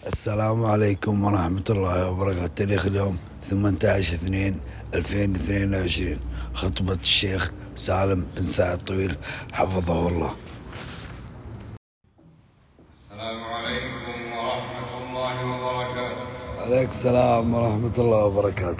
السلام عليكم ورحمة الله وبركاته. تاريخ اليوم 18/2/2022. خطبة الشيخ سالم بن سعد طويل حفظه الله. السلام عليكم ورحمة الله وبركاته. عليك السلام ورحمة الله وبركاته.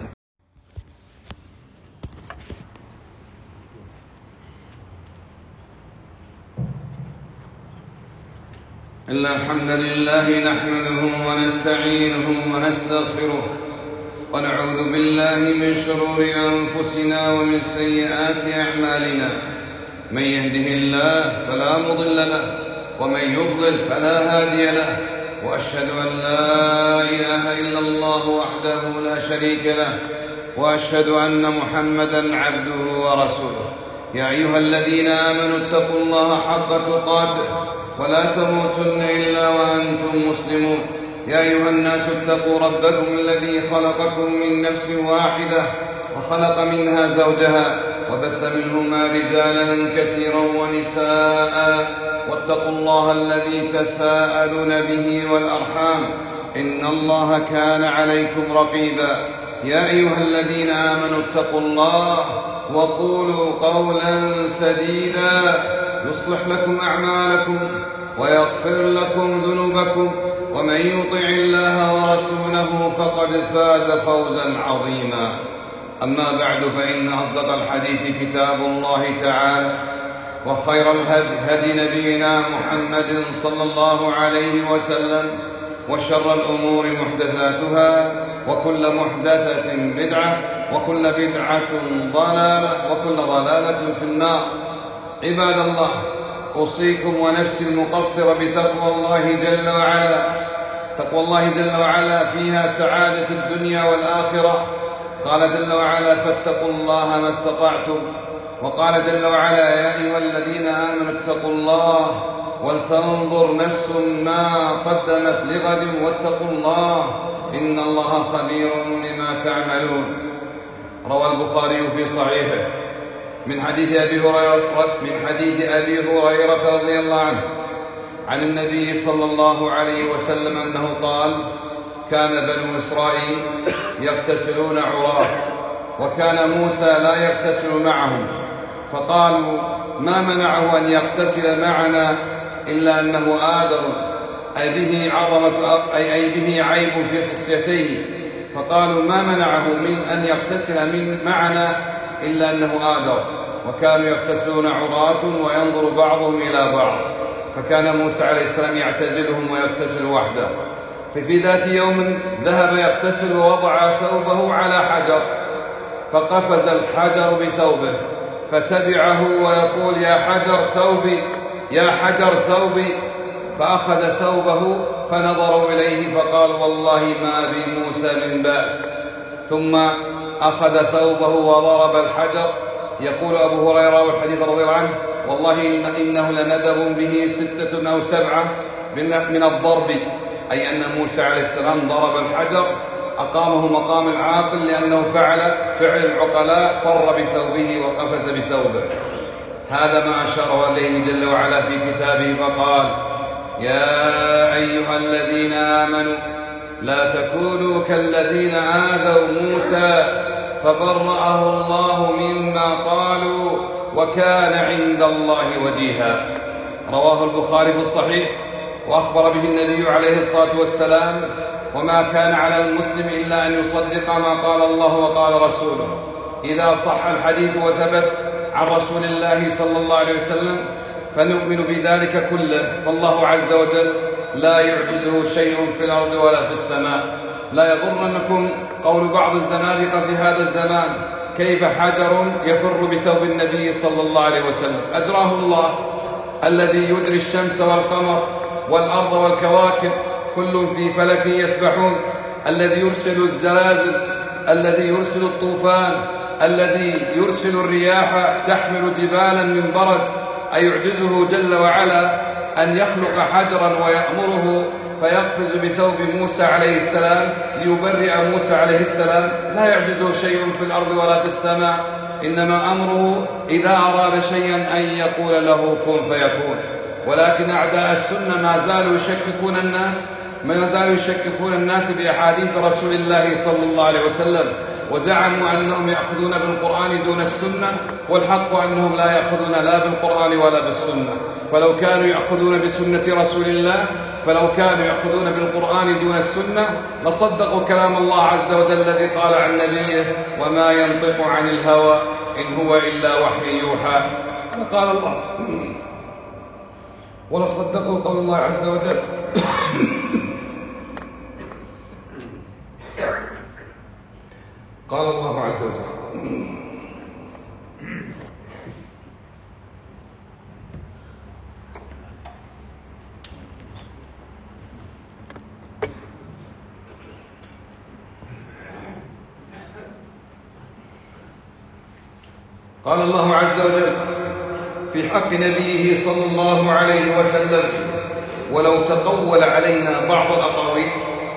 إن الحمد لله نحمده ونستعينه ونستغفره ونعوذ بالله من شرور أنفسنا ومن سيئات أعمالنا. من يهده الله فلا مضل له ومن يضلل فلا هادي له، وأشهد أن لا إله إلا الله وحده لا شريك له، وأشهد أن محمدًا عبده ورسوله. يا أيها الذين آمنوا اتقوا الله حق تقاته ولا تموتن إلا وأنتم مسلمون. يا أيها الناس اتقوا ربكم الذي خلقكم من نفس واحدة وخلق منها زوجها وبث منهما رجالا كثيرا ونساء، واتقوا الله الذي تساءلون به والأرحام إن الله كان عليكم رقيبا. يا أيها الذين آمنوا اتقوا الله وقولوا قولا سديدا يصلح لكم أعمالكم ويغفر لكم ذنوبكم، ومن يطع الله ورسوله فقد فاز فوزا عظيما. أما بعد، فإن أصدق الحديث كتاب الله تعالى، وخير الهدي نبينا محمد صلى الله عليه وسلم، وشر الأمور محدثاتها، وكل محدثة بدعة، وكل بدعة ضلالة، وكل ضلالة في النار. عباد الله، أوصيكم ونفسي المقصر بتقوى الله جل وعلا. تقوى الله جل وعلا فيها سعادة الدنيا والآخرة. قال جل وعلا: فاتقوا الله ما استطعتم. وقال جل وعلا: يا أيها الذين آمنوا اتقوا الله ولتنظر نفس ما قدمت لغد واتقوا الله إن الله خبير بما تعملون. روى البخاري في صحيحه من حديث أبي هريرة رضي الله عنه عن النبي صلى الله عليه وسلم أنه قال: كان بنو إسرائيل يغتسلون عراة، وكان موسى لا يغتسل معهم، فقالوا: ما منعه أن يغتسل معنا إلا أنه آدر، أي به عيب في خصيتيه. فقالوا: ما منعه من أن يغتسل معنا إلا أنه آدر. وكانوا يغتسلون عراة وينظر بعضهم إلى بعض، فكان موسى عليه السلام يعتزلهم ويغتسل وحده. ففي ذات يوم ذهب يغتسل ووضع ثوبه على حجر، فقفز الحجر بثوبه، فتبعه ويقول: يا حجر ثوبي، يا حجر ثوبي. فأخذ ثوبه فنظروا إليه فقال: والله ما بموسى من بأس. ثم أخذ ثوبه وضرب الحجر. يقول أبو هريرة والحديث رضي الله عنه: والله إنه لندب به 6 أو 7 من الضرب، أي أن موسى عليه السلام ضرب الحجر أقامه مقام العاقل، لأنه فعل فعل العقلاء، فر بثوبه وقفز بثوبه. هذا ما أشار إليه جل وعلا في كتابه فقال: يا أيها الذين آمنوا لا تكونوا كالذين آذوا موسى فبرأه الله مما قالوا وكان عند الله وجيها. رواه البخاري في الصحيح، وأخبر به النبي عليه الصلاة والسلام: وما كان على المسلم إلا أن يصدق ما قال الله وقال رسوله. إذا صح الحديث وثبت عن رسول الله صلى الله عليه وسلم فنؤمن بذلك كله، فالله عز وجل لا يعجزه شيء في الأرض ولا في السماء. لا يغرنكم قول بعض الزنادقة في هذا الزمان: كيف حجر يفر بثوب النبي صلى الله عليه وسلم؟ أجراه الله الذي يجري الشمس والقمر والأرض والكواكب كل في فلك يسبحون، الذي يرسل الزلازل، الذي يرسل الطوفان، الذي يرسل الرياح تحمل جبالا من برد. أيعجزه جل وعلا أن يخلق حجرا ويأمره فيقفز بثوب موسى عليه السلام ليبرئ موسى عليه السلام؟ لا يعجزه شيء في الأرض ولا في السماء، إنما أمره إذا أراد شيئا أن يقول له كن فيكون. ولكن أعداء السنة ما زالوا يشككون الناس ما يزالوا يشككون الناس بأحاديث رسول الله صلى الله عليه وسلم، وزعموا أنهم يأخذون بالقرآن دون السنة، والحق أنهم لا يأخذون لا بالقرآن ولا بالسنة. فلو كانوا يأخذون بسنة رسول الله، فلو كانوا يأخذون بالقرآن دون السنة لصدقوا كلام الله عز وجل الذي قال عن نبيه: وما ينطق عن الهوى إن هو إلا وحي يوحى. وقال الله ولصدقوا قول الله عز وجل قال الله عز وجل: قال الله عز وجل في حق نبيه صلى الله عليه وسلم: ولو تقول علينا بعض الأقاويل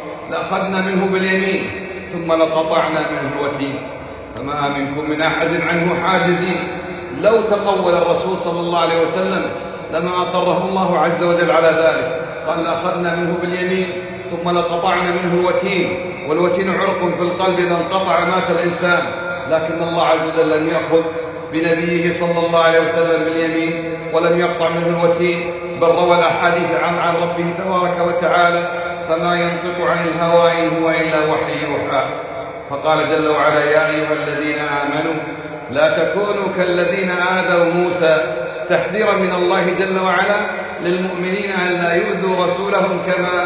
لأخذنا منه باليمين ثم لقطعنا منه الوتين فما منكم من أحد عنه حاجزين. لو تقول الرسول صلى الله عليه وسلم لما أقره الله عز وجل على ذلك، قال لأخذنا منه باليمين ثم لقطعنا منه الوتين، والوتين عرق في القلب إذا انقطع مات الإنسان. لكن الله عز وجل لم يأخذ بنبيه صلى الله عليه وسلم باليمين ولم يقطع منه الوتين، بل روى الأحاديث عن ربه تبارك وتعالى: فما ينطق عن الهوى إن هو إلا وحي يوحى. فقال جل وعلا: يا أيها الذين آمنوا لا تكونوا كالذين آذوا موسى، تحذيرا من الله جل وعلا للمؤمنين أن لا يؤذوا رسولهم كما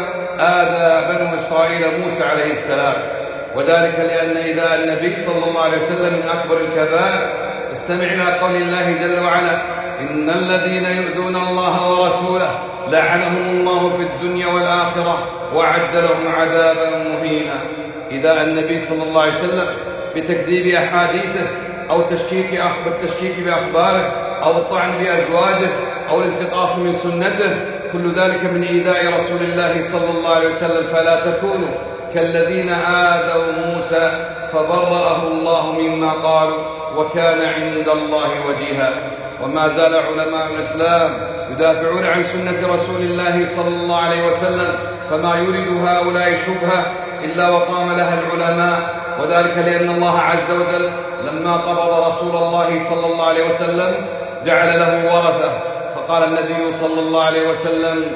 آذى بنو إسرائيل موسى عليه السلام. وذلك لأن إذا النبي صلى الله عليه وسلم من أكبر الكبائر. استمع إلى قول الله جل وعلا: إن الذين يؤذون الله ورسوله لعنهم الله في الدنيا والآخرة وأعد لهم عذابا مهينا. إذا النبي صلى الله عليه وسلم بتكذيب أحاديثه أو بالتشكيك بأخباره أو الطعن بأزواجه أو الانتقاص من سنته، كل ذلك من إيذاء رسول الله صلى الله عليه وسلم. فلا تكونوا كالذين آذوا موسى فبرأه الله مما قالوا وكان عند الله وجيها. وما زال علماء الإسلام يدافعون عن سنة رسول الله صلى الله عليه وسلم، فما يريد هؤلاء شبهة إلا وقام لها العلماء. وذلك لأن الله عز وجل لما قبض رسول الله صلى الله عليه وسلم جعل له ورثة، فقال النبي صلى الله عليه وسلم: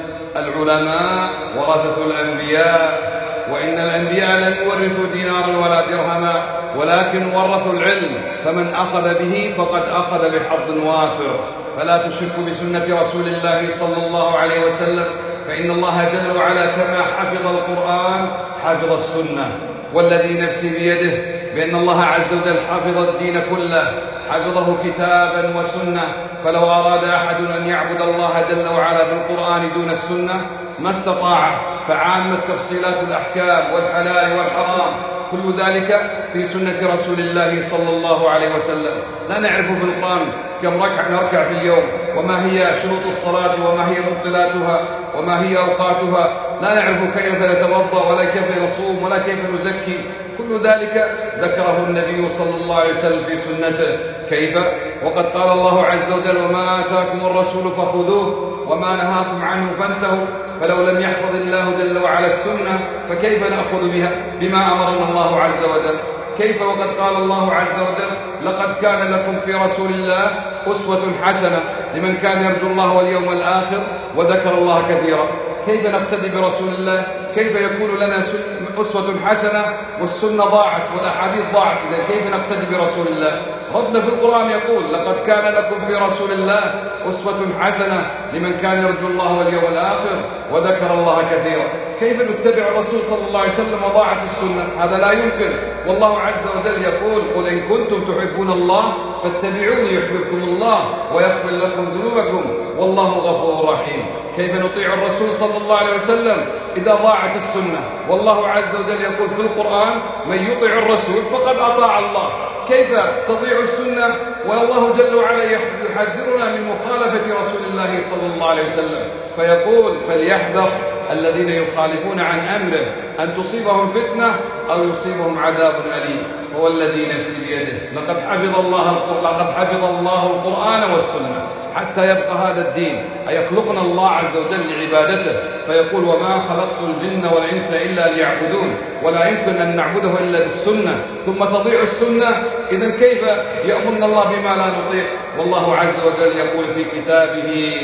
العلماء ورثة الأنبياء، وإن الأنبياء لم يورثوا دينارا ولا درهما ولكن ورثوا العلم، فمن أخذ به فقد أخذ بحظ وافر. فلا تشرك بسنة رسول الله صلى الله عليه وسلم، فإن الله جل وعلا كما حفظ القرآن حفظ السنة، والذي نفسي بيده بأن الله عز وجل حفظ الدين كله، حفظه كتابا وسنة. فلو أراد أحد أن يعبد الله جل وعلا بالقرآن دون السنة ما استطاع، فعامة تفصيلات الأحكام والحلال والحرام كل ذلك في سنة رسول الله صلى الله عليه وسلم. لا نعرف في القرآن كم ركعة نركع في اليوم، وما هي شروط الصلاة، وما هي مبطلاتها، وما هي أوقاتها. لا نعرف كيف نتوضأ ولا كيف نصوم ولا كيف نزكي. كل ذلك ذكره النبي صلى الله عليه وسلم في سنته. كيف؟ وقد قال الله عز وجل: وما آتاكم الرسول فخذوه وما نهاكم عنه فانتهوا. فلو لم يحفظ الله جل وعلا السنة فكيف نأخذ بما أمرنا الله عز وجل؟ كيف وقد قال الله عز وجل: لقد كان لكم في رسول الله أسوة حسنة لمن كان يرجو الله واليوم الآخر وذكر الله كثيرا. كيف نقتدي برسول الله؟ كيف يكون لنا أسوة حسنة والسنة ضاعت والأحاديث ضاعت؟ إذا كيف نقتدي برسول الله؟ ربنا في القرآن يقول: لقد كان لكم في رسول الله أسوة حسنة لمن كان يرجو الله واليوم الآخر وذكر الله كثيرا. كيف نتبع الرسول صلى الله عليه وسلم وضاعت السنة؟ هذا لا يمكن. والله عز وجل يقول: قل إن كنتم تحبون الله فاتبعوني يحببكم الله ويغفر لكم ذنوبكم والله غفور رحيم. كيف نطيع الرسول صلى الله عليه وسلم إذا ضاعت السنة؟ والله عز وجل يقول في القرآن: من يطيع الرسول فقد أطاع الله. كيف تضيع السنة والله جل وعلا يحذرنا من مخالفة رسول الله صلى الله عليه وسلم؟ فيقول: فليحذر الذين يخالفون عن أمره أن تصيبهم فتنة أو يصيبهم عذاب أليم. فوالذي نفسي بيده لقد حفظ الله القرآن والسنة، حتى يبقى هذا الدين. أيخلقنا الله عز وجل لعبادته فيقول وما خلقت الجن والإنس إلا ليعبدون، ولا يمكن أن نعبده إلا بالسنة، ثم تضيع السنة؟ إذن كيف يأمرنا الله بما لا نطيع؟ والله عز وجل يقول في كتابه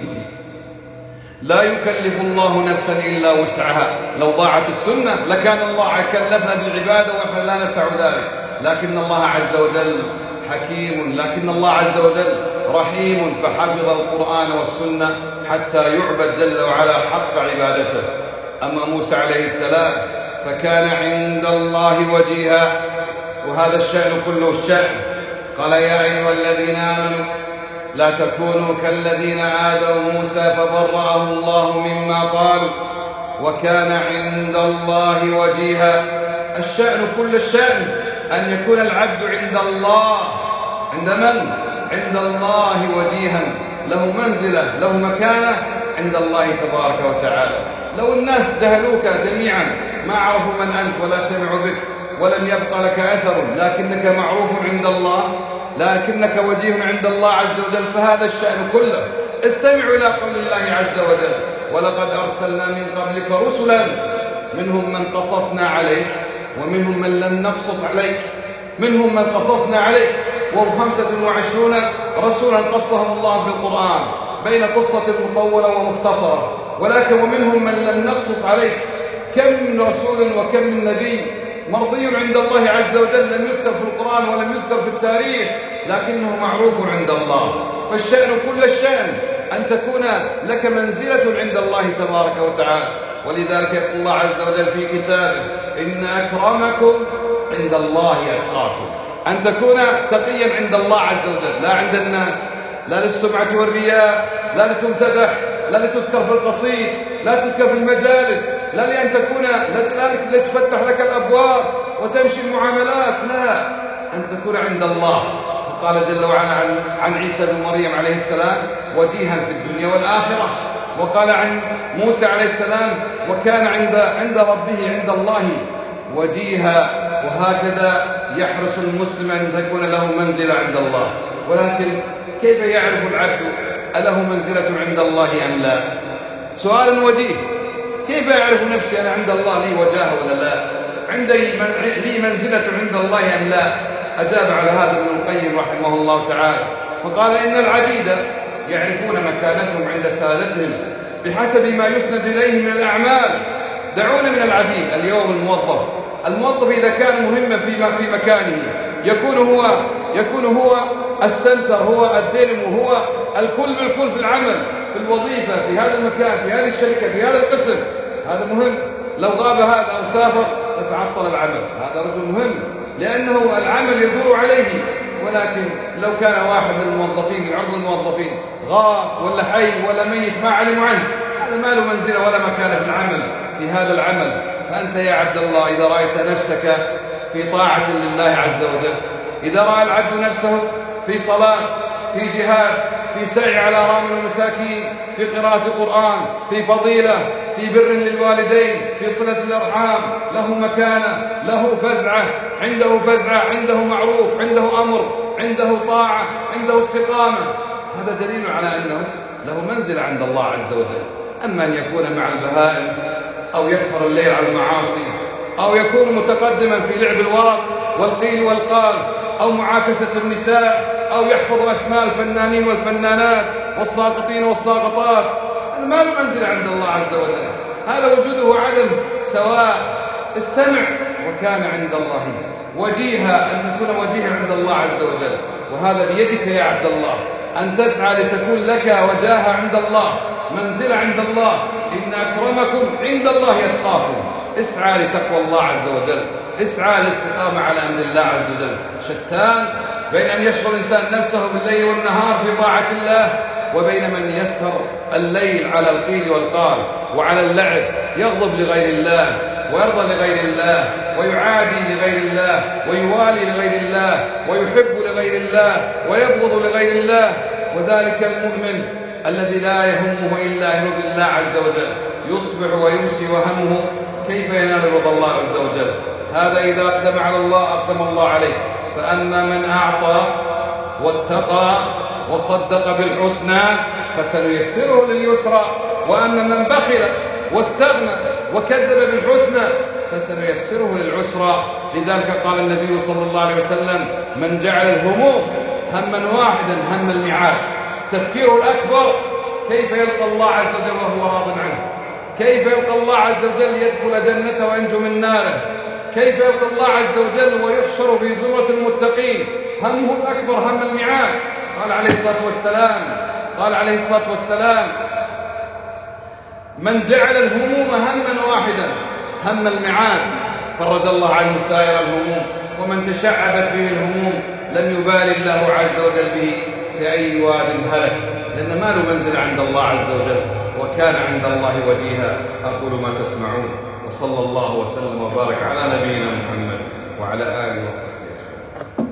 لا يكلف الله نفسا إلا وسعها. لو ضاعت السنة لكان الله كلفنا بالعبادة ونحن لا نسع ذلك، لكن الله عز وجل حكيم، لكن الله عز وجل رحيم، فحفظ القرآن والسنة حتى يعبد جل وعلا حق عبادته. أما موسى عليه السلام فكان عند الله وجيها، وهذا الشأن كله الشأن. قال يا أيها الذين آمنوا لا تكونوا كالذين آذوا موسى فبرأه الله مما قالوا وكان عند الله وجيها. الشأن كل الشأن أن يكون العبد عند الله، عند من؟ عند الله وجيها، له منزلة، له مكانة عند الله تبارك وتعالى. لو الناس جهلوك جميعا ما عرفوا من أنت ولا سمعوا بك ولم يبقى لك أثر، لكنك معروف عند الله، لكنك وجيه عند الله عز وجل، فهذا الشأن كله. استمعوا إلى قول الله عز وجل ولقد أرسلنا من قبلك رسلا منهم من قصصنا عليك ومنهم من لم نقصص عليك. منهم من قصصنا عليك وهم 25 رسولا قصهم الله في القرآن بين قصة مطولة ومختصرة، ولكن ومنهم من لم نقصص عليك. كم من رسول وكم من نبي مرضي عند الله عز وجل لم يذكر في القرآن ولم يذكر في التاريخ، لكنه معروف عند الله. فالشأن كل الشأن أن تكون لك منزلة عند الله تبارك وتعالى. ولذلك يقول الله عز وجل في كتابه إن أكرمكم عند الله أتقاكم. أن تكون تقيا عند الله عز وجل، لا عند الناس، لا للسمعة والرياء، لا لتمتدح، لا لتذكر في القصيد، لا تذكر في المجالس، لا لأن تكون لتفتح لك الأبواب وتمشي المعاملات، لا، أن تكون عند الله. فقال جل وعلا عن عيسى بن مريم عليه السلام وجيها في الدنيا والآخرة، وقال عن موسى عليه السلام وكان عند ربه عند الله وجيها. وهكذا يحرص المسلم أن تكون له منزلة عند الله. ولكن كيف يعرف العبد أله منزلة عند الله أم لا؟ سؤال وجيه، كيف يعرف نفسي أنا عند الله لي وجاهة ولا لا؟ لي منزلة عند الله أم لا؟ أجاب على هذا ابن القيم رحمه الله تعالى فقال إن العبيد يعرفون مكانتهم عند سادتهم بحسب ما يسند إليه من الأعمال. دعونا من العبيد. اليوم الموظف إذا كان مهما في مكانه يكون هو السنتر، هو الدينمو، هو الكل بالكل في العمل، في الوظيفة، في هذا المكان، في هذه الشركة، في هذا القسم. هذا مهم. لو غاب هذا أو سافر لتعطل العمل. هذا رجل مهم لأنه العمل يدور عليه. ولكن لو كان واحد من الموظفين من عرض الموظفين غاب ولا حي ولا ميت ما علموا عنه، هذا ما له منزلة ولا مكان في العمل، في هذا العمل. فأنت يا عبد الله إذا رأيت نفسك في طاعة لله عز وجل، إذا رأى العبد نفسه في صلاة، في جهاد، في سعي على أرامل المساكين، في قراءة القرآن، في فضيلة، في بر للوالدين، في صلة الأرحام، له مكانة، له فزعة، عنده معروف، عنده أمر، عنده طاعة، عنده استقامة. هذا دليل على أنه له منزل عند الله عز وجل. أما أن يكون مع البهائم أو يسهر الليل على المعاصي أو يكون متقدما في لعب الورق والقيل والقال أو معاكسة النساء أو يحفظ أسماء الفنانين والفنانات والساقطين والساقطات، هذا ما له منزل عند الله عز وجل. هذا وجوده عدم سواء. استمع وكان عند الله وجيها، أن تكون وجيها عند الله عز وجل. وهذا بيدك يا عبد الله أن تسعى لتكون لك وجاهة عند الله، منزلة عند الله. إن أكرمكم عند الله يتقاكم. اسعى لتقوى الله عز وجل، اسعى للاستقامة على أمر الله عز وجل. شتان بين أن يشغل الإنسان نفسه بالليل والنهار في طاعة الله، وبين من يسهر الليل على القيل والقال وعلى اللعب، يغضب لغير الله ويرضى لغير الله ويعادي لغير الله ويوالي لغير الله ويحب لغير الله ويبغض لغير الله. وذلك المؤمن الذي لا يهمه إلا يرضي الله عز وجل، يصبح ويمسي وهمه كيف ينال رضا الله عز وجل. هذا إذا أقدم على الله أقدم الله عليه. فأما من أعطى واتقى وصدق بالحسنى فسنيسره لليسرى، وأما من بخل واستغنى وكذب بالحسنى فسنيسره للعسرى. لذلك قال النبي صلى الله عليه وسلم: من جعل الهموم هما واحدا هم الميعاد. تفكيره الأكبر كيف يلقى الله عز وجل وهو راض عنه، كيف يلقى الله عز وجل يدخل جنته وينجو من ناره، كيف يلقى الله عز وجل ويحشر في زمرة المتقين. همه الأكبر هم الميعاد. قال عليه الصلاة والسلام: من جعل الهموم هما واحدا هم الميعاد فرج الله عنه سائر الهموم، ومن تشعبت به الهموم لم يبالي الله عز وجل به في أي واد هلك، لأن ما له منزل عند الله عز وجل، وكان عند الله وجيها. أقول ما تسمعون، وصلى الله وسلم وبارك على نبينا محمد وعلى آله وصحبه أجمعين.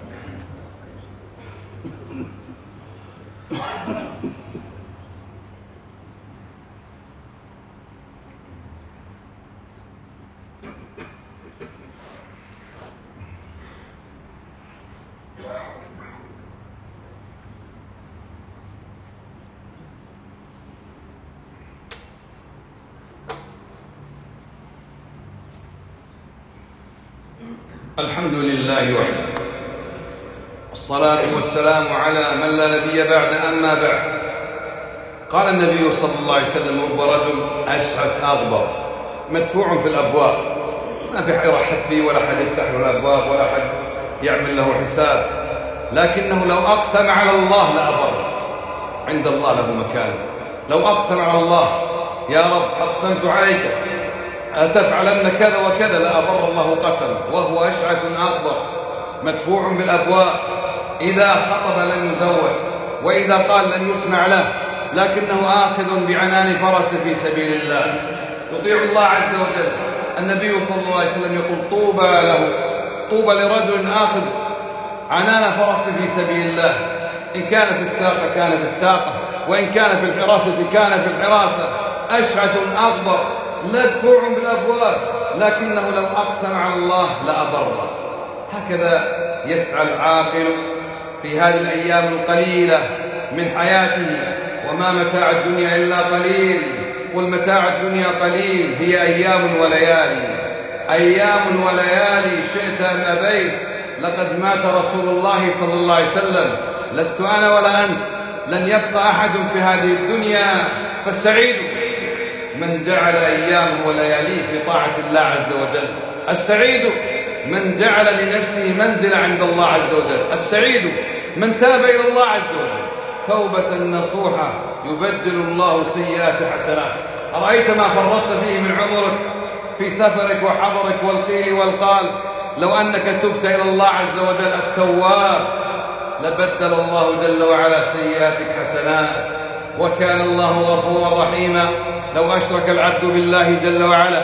الحمد لله وحده، والصلاة والسلام على من لا نبي بعد. أما بعد، قال النبي صلى الله عليه وسلم: رب رجل أشعث أغبر مدفوع في الأبواب، ما في يرحب فيه ولا حد يفتح له الأبواب ولا حد يعمل له حساب، لكنه لو أقسم على الله لأبره، عند الله له مكانه. لو أقسم على الله: يا رب أقسمت عليك أتفعلن كذا وكذا، لأبر الله قسمه. وهو أشعث أغبر مدفوع بالأبواب، إذا خطب لم يزوج، وإذا قال لم يسمع له، لكنه آخذ بعنان فرس في سبيل الله، يطيع الله عز وجل. النبي صلى الله عليه وسلم يقول: طوبى له، طوبى لرجل آخذ عنان فرس في سبيل الله، إن كان في الساقة كان في الساقة، وإن كان في الحراسة كان في الحراسة. أشعث أغبر مدفوع بالأبواب، لكنه لو أقسم على الله لأبره. هكذا يسعى العاقل في هذه الأيام القليلة من حياته. وما متاع الدنيا إلا قليل، قل متاع الدنيا قليل، هي أيام وليالي، أيام وليالي، شئت أم أبيت. لقد مات رسول الله صلى الله عليه وسلم، لست أنا ولا أنت، لن يبقى أحد في هذه الدنيا. فالسعيد من جعل أيامه ولياليه في طاعة الله عز وجل. السعيد من جعل لنفسه منزل عند الله عز وجل. السعيد من تاب إلى الله عز وجل توبة نصوحة يبدل الله سيئات حسنات. أرأيت ما فرطت فيه من عمرك في سفرك وحضرك والقيل والقال؟ لو أنك تبت إلى الله عز وجل التواب لبدل الله جل وعلا سيئاتك حسنات، وكان الله غفورا رحيما. لو أشرك العبد بالله جل وعلا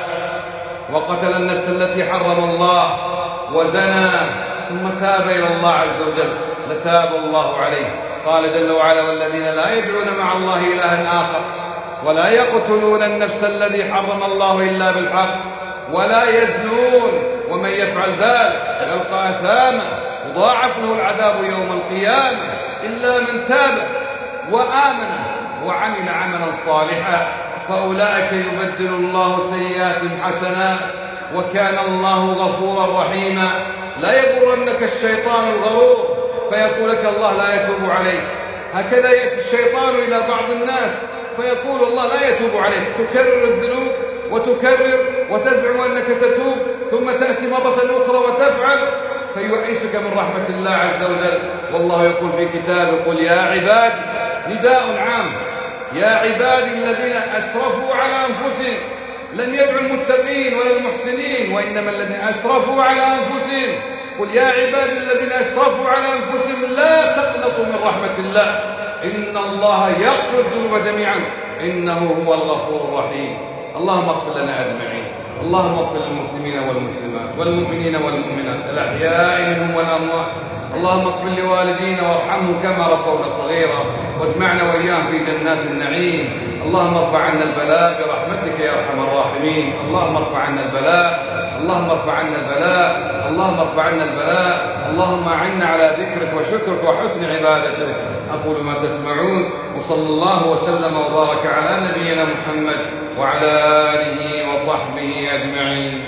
وقتل النفس التي حرم الله وزنى ثم تاب إلى الله عز وجل لتاب الله عليه. قال جل وعلا: والذين لا يدعون مع الله إلها آخر ولا يقتلون النفس الذي حرم الله إلا بالحق ولا يزنون ومن يفعل ذلك يلقى أثاما يضاعف له العذاب يوم القيامة إلا من تاب وآمن وعمل عملا صالحا فأولئك يبدل الله سيئاتهم حسنات وكان الله غفورا رحيما. لا يغرنك الشيطان الغرور فيقول لك الله لا يتوب عليك. هكذا يأتي الشيطان إلى بعض الناس فيقول الله لا يتوب عليك، تكرر الذنوب وتكرر وتزعم أنك تتوب، ثم تأتي مرة أخرى وتفعل فيؤيسك من رحمة الله عز وجل. والله يقول في كتابه: قل يا عبادي، نداء عام، يا عبادي الذين أسرفوا على أنفسهم. لم يدعو المتقين ولا المحسنين، وإنما الذين أسرفوا على أنفسهم. قل يا عبادي الذين أسرفوا على أنفسهم لا تقنطوا من رحمة الله إن الله يغفر الذنوب جميعا إنه هو الغفور الرحيم. اللهم اغفر لنا أجمعين. اللهم اغفر للمسلمين والمسلمات والمؤمنين والمؤمنات الأحياء منهم والأموات. اللهم اغفر لوالدينا وارحمهم كما ربونا صغيرا واجمعنا وإياهم في جنات النعيم. اللهم ارفع عنا البلاء برحمتك يا أرحم الراحمين. اللهم ارفع عنا البلاء اللهم ارفع عنا البلاء، اللهم ارفع عنا البلاء، اللهم أعنا على ذكرك وشكرك وحسن عبادتك. أقول ما تسمعون، وصلى الله وسلم وبارك على نبينا محمد وعلى آله وصحبه أجمعين.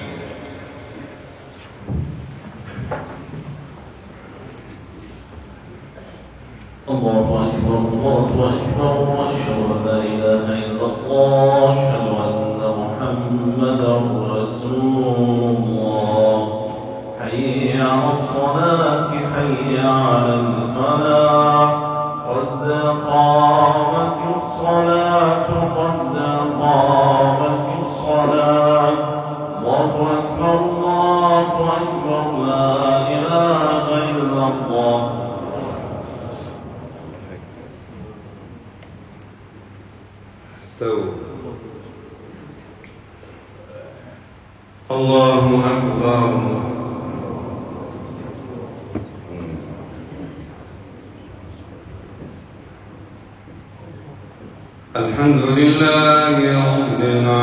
الله أكبر الله أكبر وأشهد أن لا إله إلا الله وأشهد أن محمدا رسول الله. حي على الصلاة حي على الفلاح قد قامت الصلاة قد قامت الصلاة. الله أكبر الله أكبر لا إله إلا الله. الله أكبر. الحمد لله رب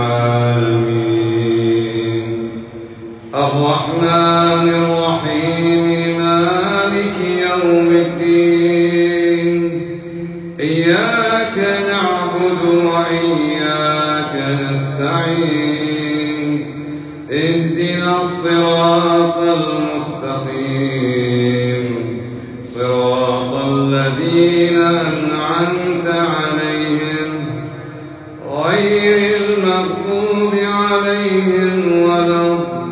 العالمين الرحمن الرحيم مالك يوم الدين إياك نعبد وإياك نستعين اهدنا الصراط المستقيم صراط الذين أنعمت عليهم غير المغضوب عليهم ولا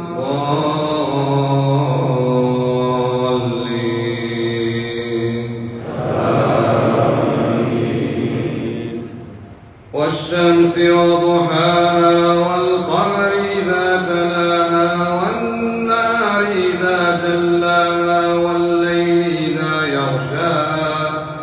الضالين. والشمس وضحاها والقمر إذا تلاها والنهار إذا جلاها والليل إذا يغشاها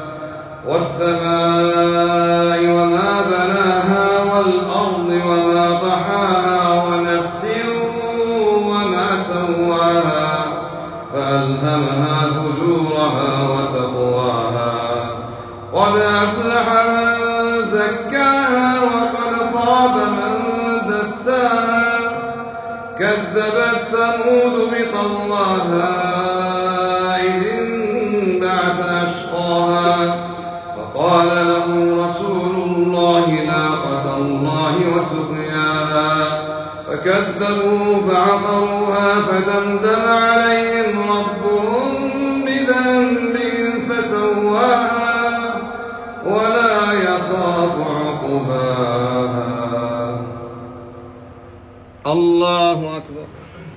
والسماء وما بناها والأرض وما طحاها ونفس وما سواها فألهمها فجورها وتقواها. قد أفلح من زكاها وقد خاب من دساها. كذبت ثمود بطغواها إذ انبعث أشقاها فقال لهم رسول الله ناقة الله وسقياها فكذبوا فعقروها فدمدم عليهم ربهم بذنبهم فسواها ولا يخاف عقباها. الله أكبر.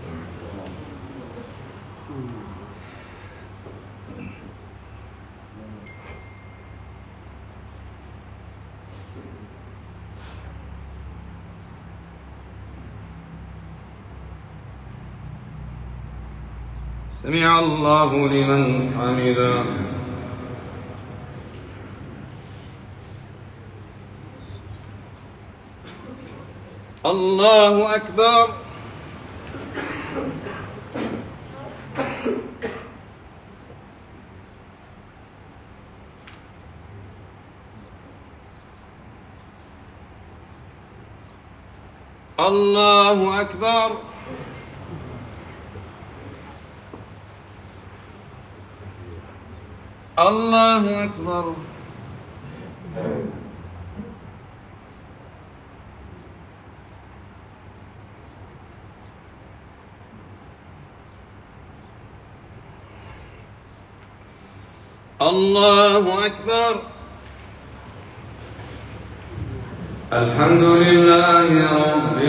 سمع الله لمن حمده. الله أكبر. الله أكبر. الله أكبر. الله أكبر. الحمد لله رب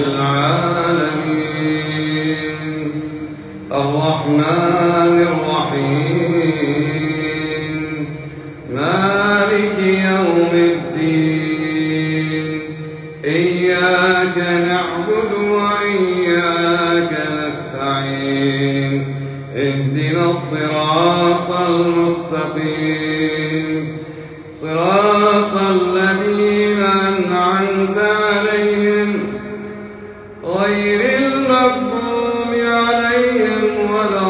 العالمين الرحمن الرحيم مالك يوم الدين إياك نعبد وإياك نستعين اهدنا الصراط المستقيم صراط الذين أنعمت عليهم غير المغضوب عليهم ولا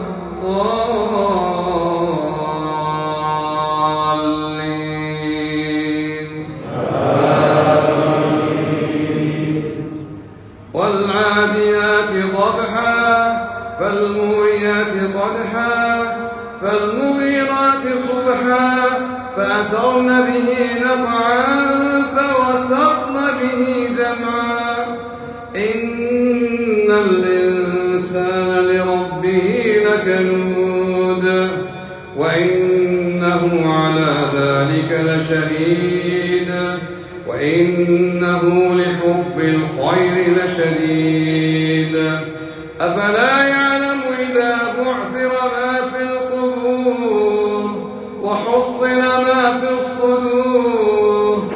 الضالين. والعاديات ضبحا صبحا فالموريات قدحا فالمغيرات صبحا فأثرن به نقعا فوسطن به جمعا إن الإنسان لربه لكنود وإنه على ذلك لشهيد وإنه لحب الخير لشديد أفلا يعلم إذا بعثر ما في القبور وحصل ما في الصدور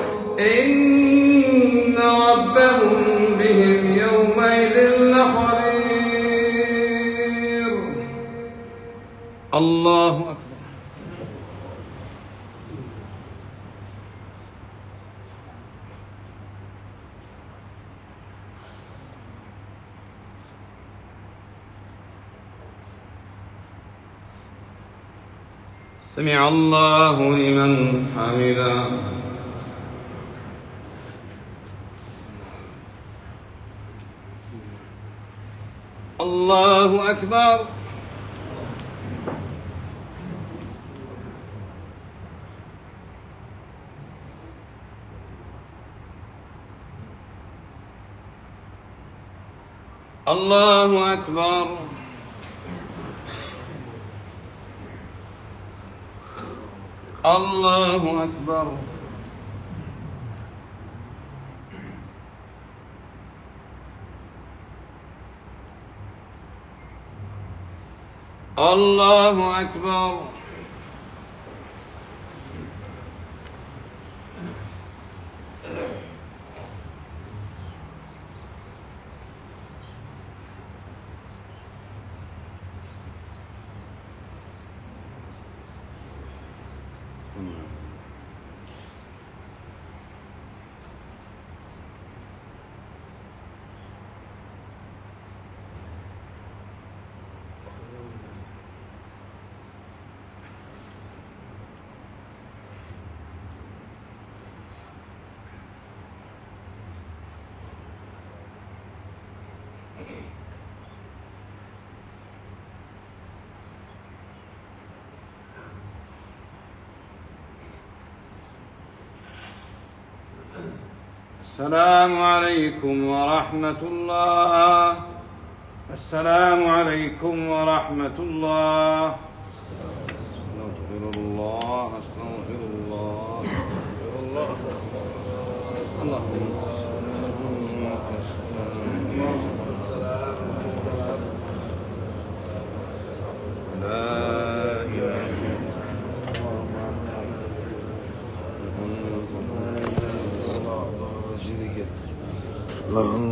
إن ربهم بهم يومئذ لخبير. الله أكبر. سمع الله لمن حمده. الله أكبر. الله أكبر. الله أكبر. الله أكبر. السلام عليكم ورحمة الله. السلام عليكم ورحمة الله. أستغفر الله أستغفر الله أستغفر الله. اللهم